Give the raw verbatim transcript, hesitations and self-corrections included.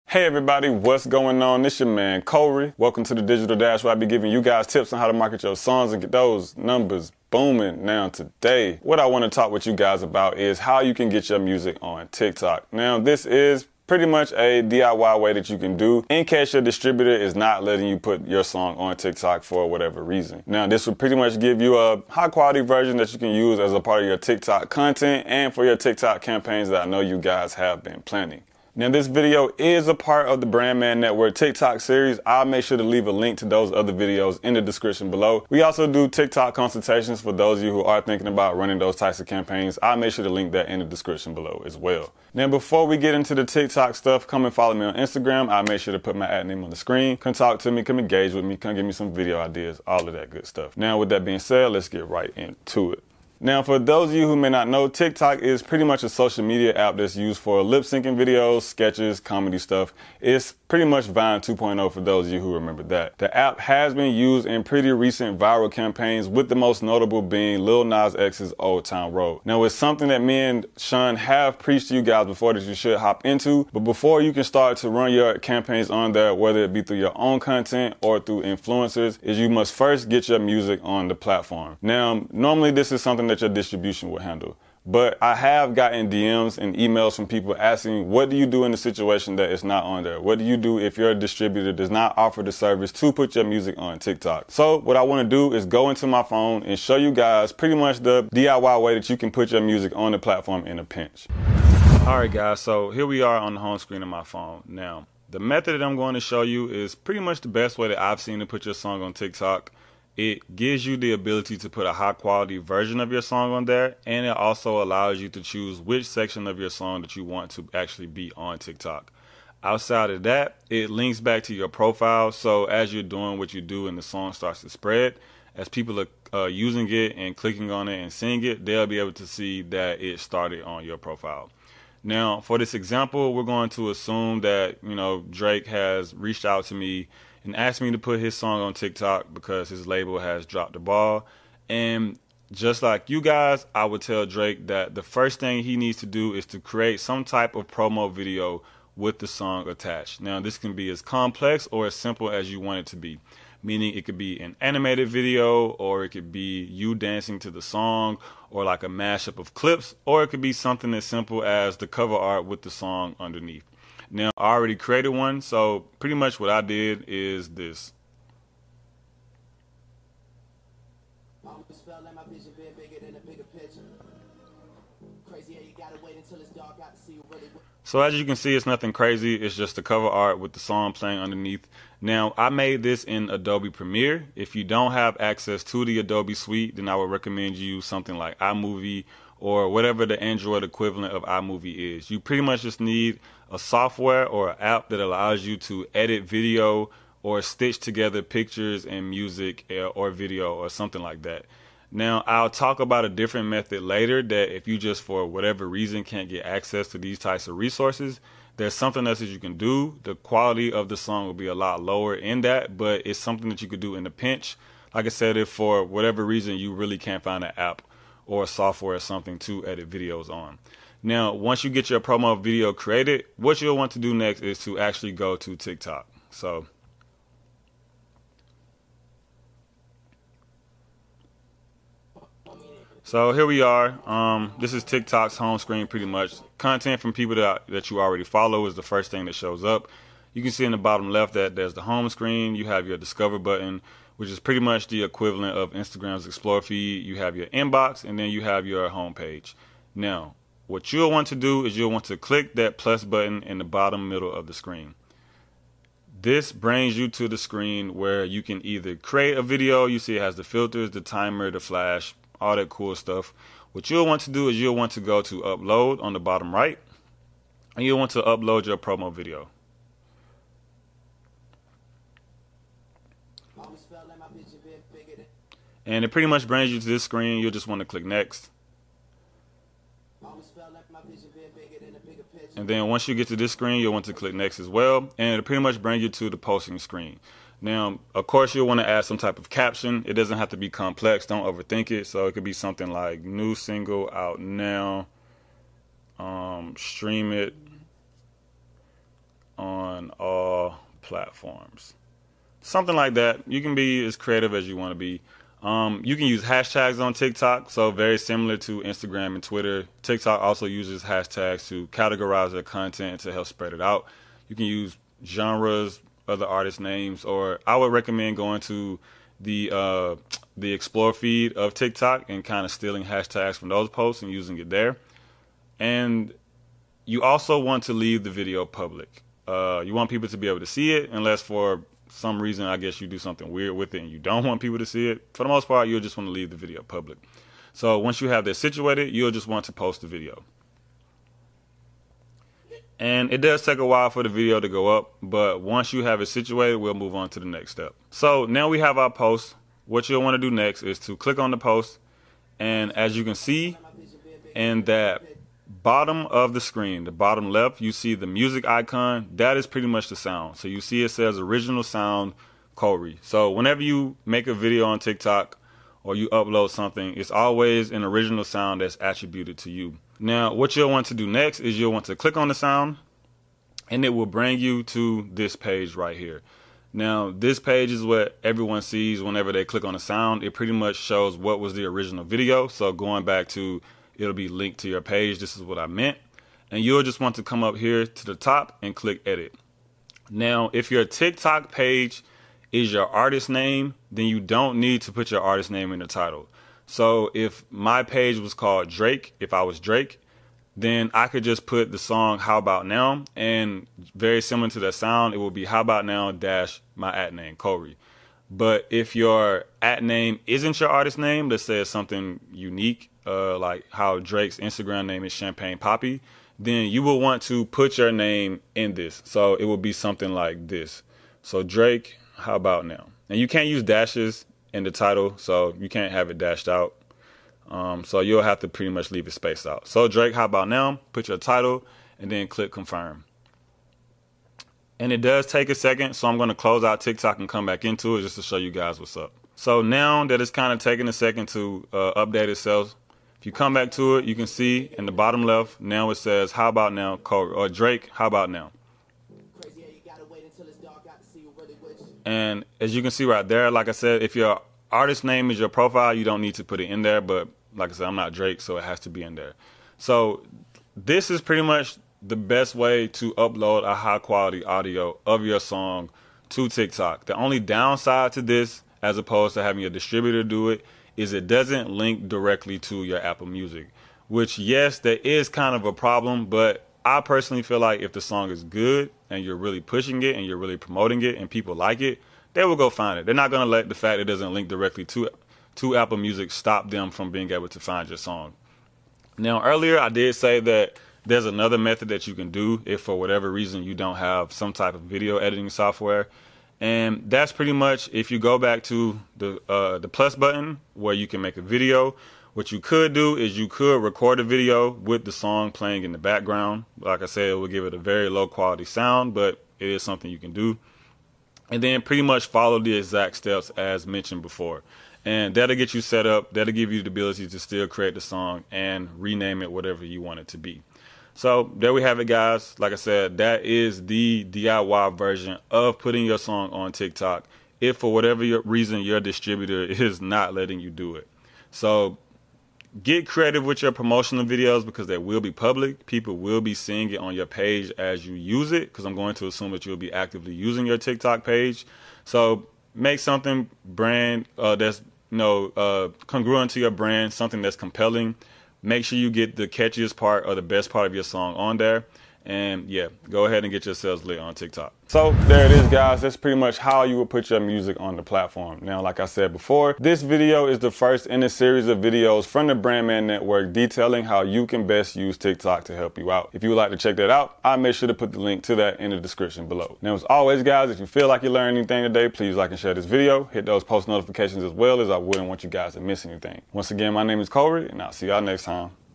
Hey everybody, what's going on? This your man Corey. Welcome to the Digital Dash, where I be giving you guys tips on how to market your songs and get those numbers booming. Now today, what I want to talk with you guys about is how you can get your music on TikTok. Now this is pretty much a D I Y way that you can do in case your distributor is not letting you put your song on TikTok for whatever reason. Now this will pretty much give you a high quality version that you can use as a part of your TikTok content and for your TikTok campaigns that I know you guys have been planning. Now this video is a part of the Brandman Network TikTok series. I'll make sure to leave a link to those other videos in the description below. We also do TikTok consultations for those of you who are thinking about running those types of campaigns. I'll make sure to link that in the description below as well. Now before we get into the TikTok stuff, come and follow me on Instagram. I'll make sure to put my ad name on the screen. Come talk to me, come engage with me, come give me some video ideas, all of that good stuff. Now with that being said, let's get right into it. Now, for those of you who may not know, TikTok is pretty much a social media app that's used for lip syncing videos, sketches, comedy stuff. It's pretty much Vine two point oh for those of you who remember that. The app has been used in pretty recent viral campaigns, with the most notable being Lil Nas X's Old Town Road. Now, it's something that me and Sean have preached to you guys before that you should hop into, but before you can start to run your campaigns on there, whether it be through your own content or through influencers, is you must first get your music on the platform. Now, normally this is something that your distribution will handle. But I have gotten D Ms and emails from people asking, what do you do in the situation that it's not on there? What do you do if your distributor does not offer the service to put your music on TikTok? So what I want to do is go into my phone and show you guys pretty much the D I Y way that you can put your music on the platform in a pinch. Alright guys, so here we are on the home screen of my phone. Now, the method that I'm going to show you is pretty much the best way that I've seen to put your song on TikTok. It gives you the ability to put a high quality version of your song on there, and it also allows you to choose which section of your song that you want to actually be on TikTok. Outside of that, it links back to your profile, so as you're doing what you do and the song starts to spread, as people are uh, using it and clicking on it and seeing it, they'll be able to see that it started on your profile. Now, for this example, we're going to assume that, you know, Drake has reached out to me and asked me to put his song on TikTok because his label has dropped the ball. And just like you guys, I would tell Drake that the first thing he needs to do is to create some type of promo video with the song attached. Now, this can be as complex or as simple as you want it to be, meaning it could be an animated video, or it could be you dancing to the song, or like a mashup of clips, or it could be something as simple as the cover art with the song underneath. Now, I already created one, so pretty much what I did is this. So as you can see, it's nothing crazy. It's just the cover art with the song playing underneath. Now, I made this in Adobe Premiere. If you don't have access to the Adobe Suite, then I would recommend you use something like iMovie or whatever the Android equivalent of iMovie is. You pretty much just need a software or an app that allows you to edit video or stitch together pictures and music or video or something like that. Now, I'll talk about a different method later that if you just for whatever reason can't get access to these types of resources, there's something else that you can do. The quality of the song will be a lot lower in that, but it's something that you could do in a pinch. Like I said, if for whatever reason you really can't find an app or software or something to edit videos on. Now, once you get your promo video created, what you'll want to do next is to actually go to TikTok. So, so here we are. Um, this is TikTok's home screen pretty much. Content from people that, that you already follow is the first thing that shows up. You can see in the bottom left that there's the home screen. You have your Discover button, which is pretty much the equivalent of Instagram's Explore feed. You have your inbox, and then you have your home page. Now, what you'll want to do is you'll want to click that plus button in the bottom middle of the screen. This brings you to the screen where you can either create a video. You see it has the filters, the timer, the flash, all that cool stuff. What you'll want to do is you'll want to go to upload on the bottom right, and you'll want to upload your promo video. And it pretty much brings you to this screen. You'll just want to click next. And then once you get to this screen, you'll want to click next as well. And it'll pretty much bring you to the posting screen. Now, of course, you'll want to add some type of caption. It doesn't have to be complex. Don't overthink it. So it could be something like new single out now. Um, stream it on platforms. Something like that. You can be as creative as you want to be. Um, you can use hashtags on TikTok, so very similar to Instagram and Twitter. TikTok also uses hashtags to categorize their content and to help spread it out. You can use genres, other artist names, or I would recommend going to the uh, the explore feed of TikTok and kind of stealing hashtags from those posts and using it there. And you also want to leave the video public. Uh, you want people to be able to see it, unless for some reason, I guess you do something weird with it and you don't want people to see it. For the most part, you'll just want to leave the video public. So once you have that situated, you'll just want to post the video. And it does take a while for the video to go up, but once you have it situated, we'll move on to the next step. So now we have our post. What you'll want to do next is to click on the post, and as you can see in that bottom of the screen, the bottom left, you see the music icon. That is pretty much the sound. So you see it says original sound Corey. So whenever you make a video on TikTok or you upload something, it's always an original sound that's attributed to you. Now, what you'll want to do next is you'll want to click on the sound, and it will bring you to this page right here. Now, this page is what everyone sees whenever they click on the sound. It pretty much shows what was the original video. So going back to, it'll be linked to your page. This is what I meant. And you'll just want to come up here to the top and click edit. Now, if your TikTok page is your artist name, then you don't need to put your artist name in the title. So if my page was called Drake, if I was Drake, then I could just put the song How About Now, and very similar to that sound, it will be How About Now dash my at name, Corey. But if your at name isn't your artist name, let's say it's something unique, uh, like how Drake's Instagram name is Champagne Poppy, then you will want to put your name in this. So it will be something like this. So Drake, How About Now? And you can't use dashes in the title, so you can't have it dashed out. Um, so you'll have to pretty much leave it spaced out. So Drake, How About Now? Put your title and then click confirm. And it does take a second, so I'm going to close out TikTok and come back into it just to show you guys what's up. So now that it's kind of taking a second to uh, update itself, if you come back to it, you can see in the bottom left, now it says How About Now, Corey, or Drake, How About Now? And as you can see right there, like I said, if your artist name is your profile, you don't need to put it in there. But like I said, I'm not Drake, so it has to be in there. So this is pretty much the best way to upload a high quality audio of your song to TikTok. The only downside to this, as opposed to having a distributor do it, is it doesn't link directly to your Apple Music, which, yes, that is kind of a problem, but I personally feel like if the song is good and you're really pushing it and you're really promoting it and people like it, they will go find it. They're not going to let the fact it doesn't link directly to to Apple Music stop them from being able to find your song. Now, earlier I did say that there's another method that you can do if for whatever reason you don't have some type of video editing software. And that's pretty much if you go back to the uh, the plus button where you can make a video. What you could do is you could record a video with the song playing in the background. Like I said, it will give it a very low quality sound, but it is something you can do. And then pretty much follow the exact steps as mentioned before. And that'll get you set up. That'll give you the ability to still create the song and rename it whatever you want it to be. So there we have it, guys. Like I said, that is the D I Y version of putting your song on TikTok if for whatever your reason your distributor is not letting you do it. So get creative with your promotional videos because they will be public. People will be seeing it on your page as you use it, because I'm going to assume that you'll be actively using your TikTok page. So make something brand uh, that's you know uh, congruent to your brand, something that's compelling. Make sure you get the catchiest part or the best part of your song on there. And yeah, go ahead and get yourselves lit on TikTok. So there it is, guys. That's pretty much how you would put your music on the platform. Now, like I said before, this video is the first in a series of videos from the Brandman Network detailing how you can best use TikTok to help you out. If you would like to check that out, I'll make sure to put the link to that in the description below. Now, as always, guys, if you feel like you learned anything today, please like and share this video. Hit those post notifications as well, as I wouldn't want you guys to miss anything. Once again, my name is Corey, and I'll see y'all next time.